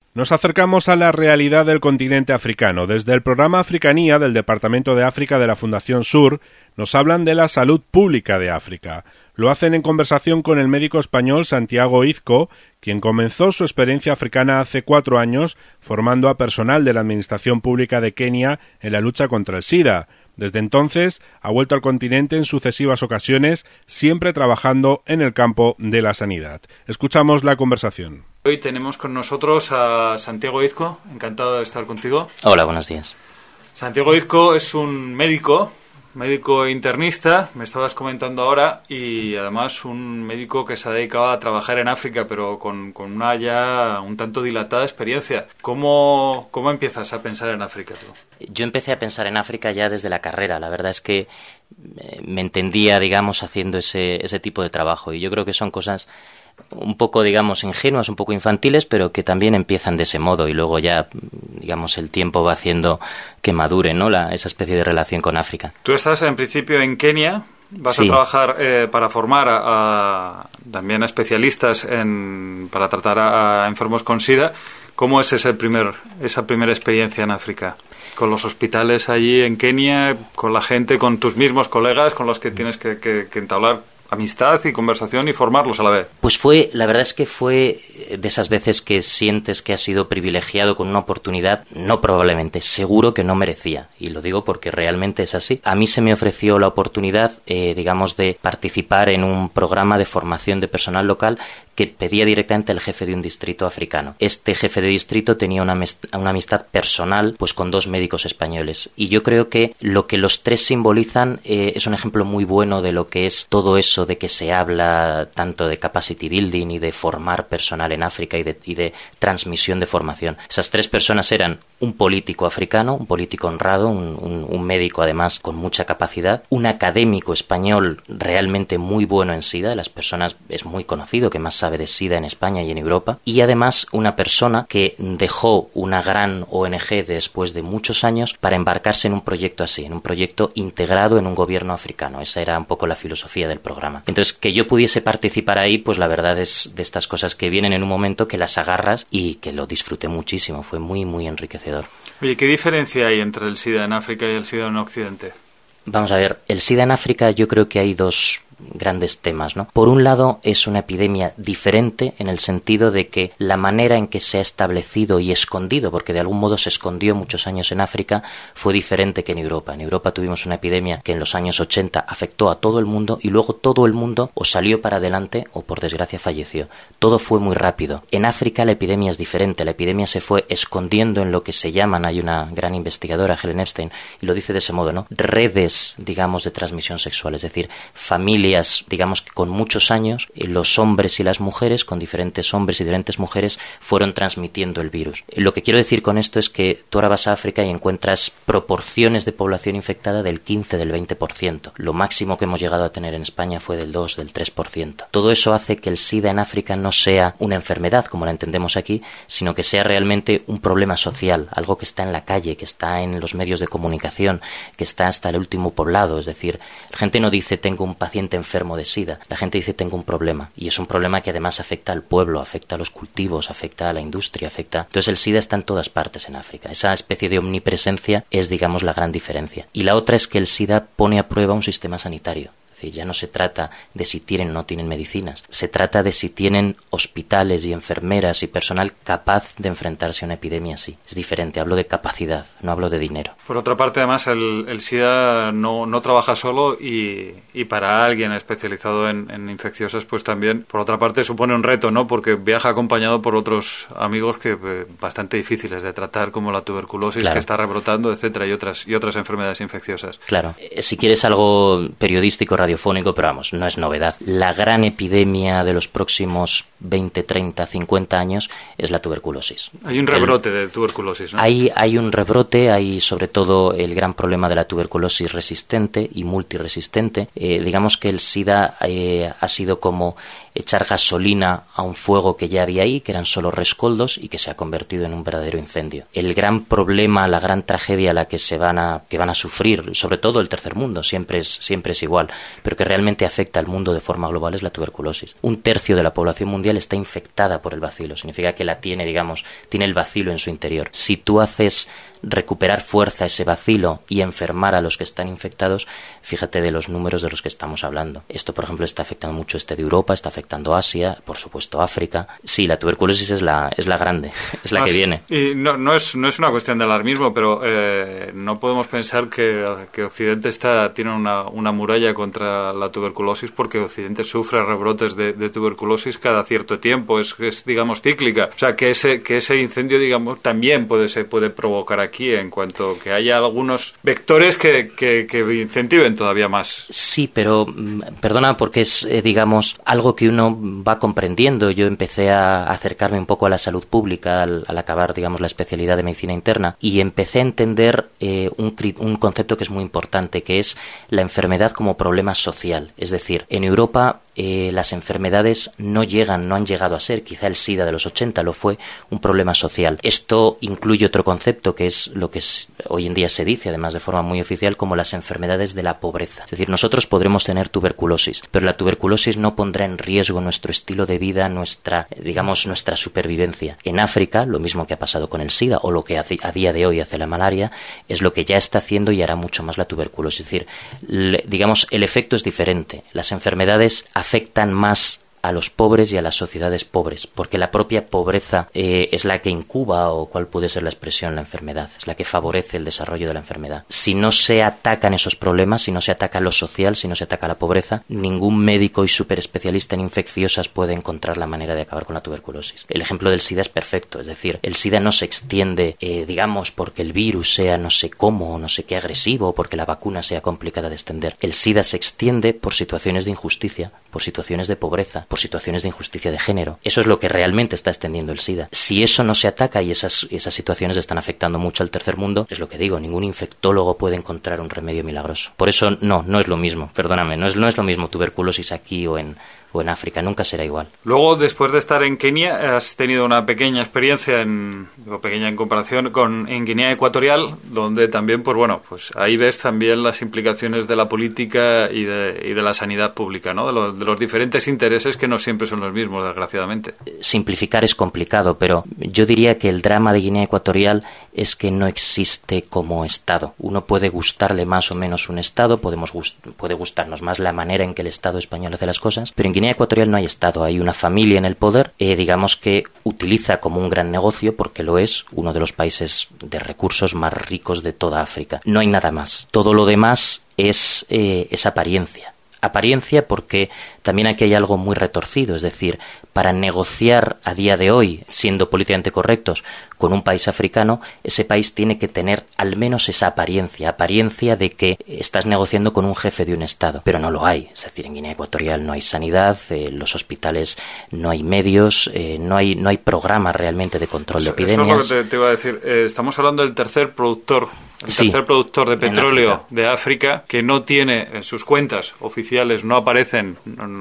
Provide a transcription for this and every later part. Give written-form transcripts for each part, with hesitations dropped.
Nos acercamos a la realidad del continente africano. Desde el programa Africanía del Departamento de África de la Fundación Sur nos hablan de la salud pública de África. Lo hacen en conversación con el médico español Santiago Izco, quien comenzó su experiencia africana hace 4 años formando a personal de la Administración Pública de Kenia en la lucha contra el SIDA. Desde entonces ha vuelto al continente en sucesivas ocasiones, siempre trabajando en el campo de la sanidad. Escuchamos la conversación. Hoy tenemos con nosotros a Santiago Izco, encantado de estar contigo. Hola, buenos días. Santiago Izco es un médico internista, me estabas comentando ahora, y además un médico que se ha dedicado a trabajar en África, pero con una ya un tanto dilatada experiencia. ¿Cómo empiezas a pensar en África tú? Yo empecé a pensar en África ya desde la carrera. La verdad es que me entendía, digamos, haciendo ese tipo de trabajo, y yo creo que son cosas un poco, digamos, ingenuas, un poco infantiles, pero que también empiezan de ese modo y luego ya, digamos, el tiempo va haciendo que madure, ¿no?, esa especie de relación con África. Tú estás en principio en Kenia, vas sí. a trabajar para formar también a especialistas para tratar a enfermos con SIDA. ¿Cómo es esa primera experiencia en África? Con los hospitales allí en Kenia, con la gente, con tus mismos colegas, con los que tienes que entablar amistad y conversación y formarlos a la vez. Pues la verdad es que fue de esas veces que sientes que has sido privilegiado con una oportunidad, no probablemente, seguro que no merecía, y lo digo porque realmente es así. A mí se me ofreció la oportunidad, digamos, de participar en un programa de formación de personal local que pedía directamente el jefe de un distrito africano. Este jefe de distrito tenía una amistad personal pues con 2 médicos españoles, y yo creo que lo que los 3 simbolizan es un ejemplo muy bueno de lo que es todo eso de que se habla tanto de capacity building y de formar personal en África y de transmisión de formación. Esas 3 personas eran un político africano, un político honrado, un médico además con mucha capacidad, un académico español realmente muy bueno en SIDA, de las personas es muy conocido que más sabe de SIDA en España y en Europa, y además una persona que dejó una gran ONG después de muchos años para embarcarse en un proyecto así, en un proyecto integrado en un gobierno africano. Esa era un poco la filosofía del programa. Entonces, que yo pudiese participar ahí, pues la verdad es de estas cosas que vienen en un momento que las agarras y que lo disfruté muchísimo. Fue muy, muy enriquecedor. Oye, ¿qué diferencia hay entre el SIDA en África y el SIDA en Occidente? Vamos a ver, el SIDA en África yo creo que hay 2 grandes temas, ¿no? Por un lado, es una epidemia diferente en el sentido de que la manera en que se ha establecido y escondido, porque de algún modo se escondió muchos años en África, fue diferente que en Europa. En Europa tuvimos una epidemia que en los años 80 afectó a todo el mundo y luego todo el mundo o salió para adelante o por desgracia falleció. Todo fue muy rápido. En África la epidemia es diferente. La epidemia se fue escondiendo en lo que se llaman, hay una gran investigadora, Helen Epstein, y lo dice de ese modo, ¿no?, redes, digamos, de transmisión sexual, es decir, familias, digamos, que con muchos años, los hombres y las mujeres, con diferentes hombres y diferentes mujeres, fueron transmitiendo el virus. Lo que quiero decir con esto es que tú ahora vas a África y encuentras proporciones de población infectada del 15, del 20%. Lo máximo que hemos llegado a tener en España fue del 2, del 3%. Todo eso hace que el SIDA en África no sea una enfermedad, como la entendemos aquí, sino que sea realmente un problema social, algo que está en la calle, que está en los medios de comunicación, que está hasta el último poblado. Es decir, la gente no dice tengo un paciente enfermo de SIDA, la gente dice tengo un problema, y es un problema que además afecta al pueblo, afecta a los cultivos, afecta a la industria, Entonces el SIDA está en todas partes en África. Esa especie de omnipresencia es, digamos, la gran diferencia. Y la otra es que el SIDA pone a prueba un sistema sanitario. Es decir, ya no se trata de si tienen o no tienen medicinas, se trata de si tienen hospitales y enfermeras y personal capaz de enfrentarse a una epidemia así. Es diferente, hablo de capacidad, no hablo de dinero. Por otra parte, además, el SIDA no trabaja solo y para alguien especializado en infecciosas, pues también, por otra parte, supone un reto, ¿no? Porque viaja acompañado por otros amigos que bastante difíciles de tratar, como la tuberculosis, claro, que está rebrotando, etcétera, y otras enfermedades infecciosas. Claro. Si quieres algo periodístico, radiofónico, pero vamos, no es novedad. La gran epidemia de los próximos 20, 30, 50 años es la tuberculosis. Hay un rebrote de tuberculosis, ¿no? Hay un rebrote, hay sobre todo el gran problema de la tuberculosis resistente y multiresistente. Digamos que el SIDA ha sido como echar gasolina a un fuego que ya había ahí, que eran solo rescoldos y que se ha convertido en un verdadero incendio. El gran problema, la gran tragedia a la que van a sufrir, sobre todo el tercer mundo, siempre es igual, pero que realmente afecta al mundo de forma global, es la tuberculosis. 1/3 de la población mundial está infectada por el bacilo, significa que tiene el bacilo en su interior. Si tú haces recuperar fuerza ese bacilo y enfermar a los que están infectados, fíjate de los números de los que estamos hablando. Esto, por ejemplo, está afectando mucho de Europa, está afectando Asia, por supuesto África. Sí, la tuberculosis es la grande, es la que viene. Y no es una cuestión de alarmismo, pero no podemos pensar que Occidente tiene una muralla contra la tuberculosis, porque Occidente sufre rebrotes de tuberculosis cada cierto tiempo, es digamos cíclica. O sea, que ese incendio, digamos, también puede provocar aquí, en cuanto que haya algunos vectores que incentiven todavía más. Sí, pero perdona, porque es, digamos, algo que uno va comprendiendo. Yo empecé a acercarme un poco a la salud pública al acabar, digamos, la especialidad de medicina interna, y empecé a entender un concepto que es muy importante, que es la enfermedad como problema social. Es decir, en Europa las enfermedades no han llegado a ser, quizá el SIDA de los 80 lo fue, un problema social. Esto incluye otro concepto, que es lo que hoy en día se dice, además de forma muy oficial, como las enfermedades de la pobreza. Es decir, nosotros podremos tener tuberculosis, pero la tuberculosis no pondrá en riesgo nuestro estilo de vida, nuestra supervivencia. En África, lo mismo que ha pasado con el SIDA, o lo que a día de hoy hace la malaria, es lo que ya está haciendo y hará mucho más la tuberculosis. Es decir, digamos, el efecto es diferente. Las enfermedades afectan más a los pobres y a las sociedades pobres, porque la propia pobreza es la que incuba, o cuál puede ser la expresión, la enfermedad, es la que favorece el desarrollo de la enfermedad. Si no se atacan esos problemas, si no se ataca lo social, si no se ataca la pobreza, ningún médico y superespecialista en infecciosas puede encontrar la manera de acabar con la tuberculosis. El ejemplo del SIDA es perfecto, es decir, el SIDA no se extiende, digamos, porque el virus sea no sé cómo, no sé qué agresivo, porque la vacuna sea complicada de extender. El SIDA se extiende por situaciones de injusticia, por situaciones de pobreza, por situaciones de injusticia de género. Eso es lo que realmente está extendiendo el SIDA. Si eso no se ataca y esas situaciones están afectando mucho al tercer mundo, es lo que digo, ningún infectólogo puede encontrar un remedio milagroso. Por eso no es lo mismo, perdóname, no es lo mismo tuberculosis aquí o en África, nunca será igual. Luego, después de estar en Kenia, has tenido una pequeña experiencia en comparación en Guinea Ecuatorial, donde también, pues ahí ves también las implicaciones de la política y de la sanidad pública, ¿no? De los diferentes intereses, que no siempre son los mismos, desgraciadamente. Simplificar es complicado, pero yo diría que el drama de Guinea Ecuatorial es que no existe como Estado. Uno puede gustarle más o menos un Estado, puede gustarnos más la manera en que el Estado español hace las cosas, pero en Guinea Ecuatorial no hay Estado, hay una familia en el poder, digamos, que utiliza como un gran negocio, porque lo es, uno de los países de recursos más ricos de toda África. No hay nada más. Todo lo demás es apariencia. Apariencia, porque también aquí hay algo muy retorcido, es decir, para negociar a día de hoy, siendo políticamente correctos, con un país africano, ese país tiene que tener al menos esa apariencia de que estás negociando con un jefe de un Estado, pero no lo hay. Es decir, en Guinea Ecuatorial no hay sanidad, los hospitales no hay medios, no hay programas realmente de control de epidemias. Eso es lo que te iba a decir. Estamos hablando del tercer productor de petróleo de África, que no tiene en sus cuentas oficiales, no aparecen,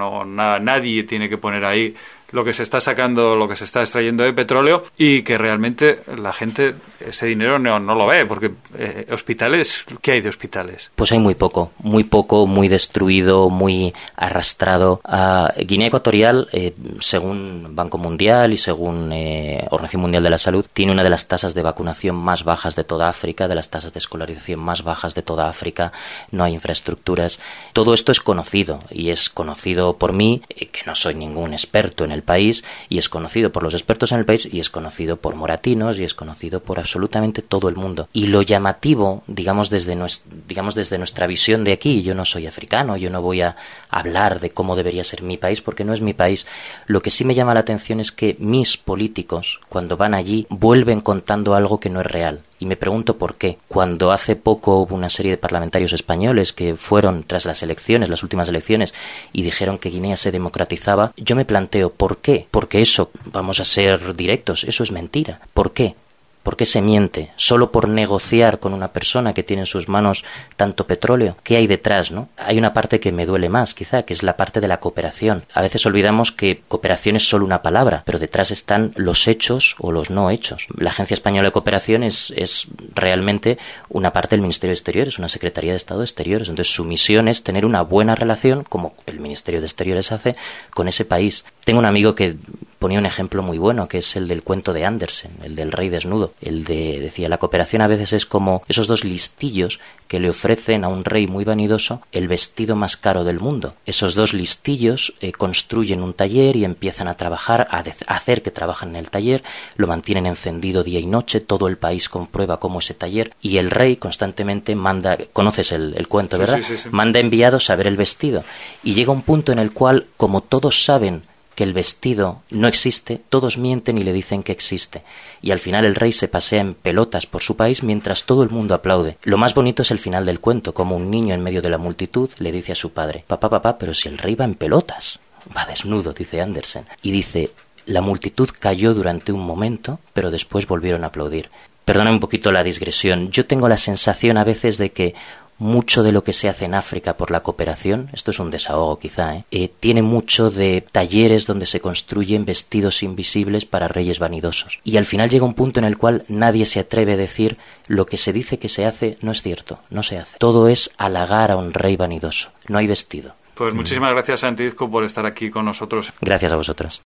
nadie tiene que poner ahí lo que se está sacando, lo que se está extrayendo de petróleo, y que realmente la gente ese dinero no lo ve, porque hospitales, ¿qué hay de hospitales? Pues hay muy poco, muy destruido, muy arrastrado. Guinea Ecuatorial, según Banco Mundial y según Organización Mundial de la Salud, tiene una de las tasas de vacunación más bajas de toda África, de las tasas de escolarización más bajas de toda África, no hay infraestructuras. Todo esto es conocido, y es conocido por mí, que no soy ningún experto en el país, y es conocido por los expertos en el país, y es conocido por moratinos, y es conocido por absolutamente todo el mundo. Y lo llamativo, digamos desde nuestra visión de aquí, yo no soy africano, yo no voy a hablar de cómo debería ser mi país, porque no es mi país. Lo que sí me llama la atención es que mis políticos, cuando van allí, vuelven contando algo que no es real. Y me pregunto por qué. Cuando hace poco hubo una serie de parlamentarios españoles que fueron tras las últimas elecciones, y dijeron que Guinea se democratizaba, yo me planteo ¿por qué? Porque eso, vamos a ser directos, eso es mentira. ¿Por qué? ¿Por qué se miente? ¿Solo por negociar con una persona que tiene en sus manos tanto petróleo? ¿Qué hay detrás, no? Hay una parte que me duele más, quizá, que es la parte de la cooperación. A veces olvidamos que cooperación es solo una palabra, pero detrás están los hechos o los no hechos. La Agencia Española de Cooperación es realmente una parte del Ministerio de Exteriores, una Secretaría de Estado de Exteriores. Entonces su misión es tener una buena relación, como el Ministerio de Exteriores hace, con ese país. Tengo un amigo que ponía un ejemplo muy bueno, que es el del cuento de Andersen, el del rey desnudo. Decía, la cooperación a veces es como esos dos listillos que le ofrecen a un rey muy vanidoso el vestido más caro del mundo. Esos dos listillos construyen un taller y empiezan a trabajar, a hacer que trabajen en el taller, lo mantienen encendido día y noche, todo el país comprueba cómo ese taller, y el rey constantemente manda, conoces el cuento, ¿verdad? Sí. Manda enviados a ver el vestido, y llega un punto en el cual, como todos saben que el vestido no existe, todos mienten y le dicen que existe. Y al final el rey se pasea en pelotas por su país mientras todo el mundo aplaude. Lo más bonito es el final del cuento, como un niño en medio de la multitud le dice a su padre, papá, pero si el rey va en pelotas, va desnudo, dice Andersen. Y dice, la multitud cayó durante un momento, pero después volvieron a aplaudir. Perdona un poquito la digresión. Yo tengo la sensación a veces de que mucho de lo que se hace en África por la cooperación, esto es un desahogo quizá, tiene mucho de talleres donde se construyen vestidos invisibles para reyes vanidosos. Y al final llega un punto en el cual nadie se atreve a decir lo que se dice que se hace no es cierto, no se hace. Todo es halagar a un rey vanidoso, no hay vestido. Pues muchísimas gracias, Santi Izco, por estar aquí con nosotros. Gracias a vosotros.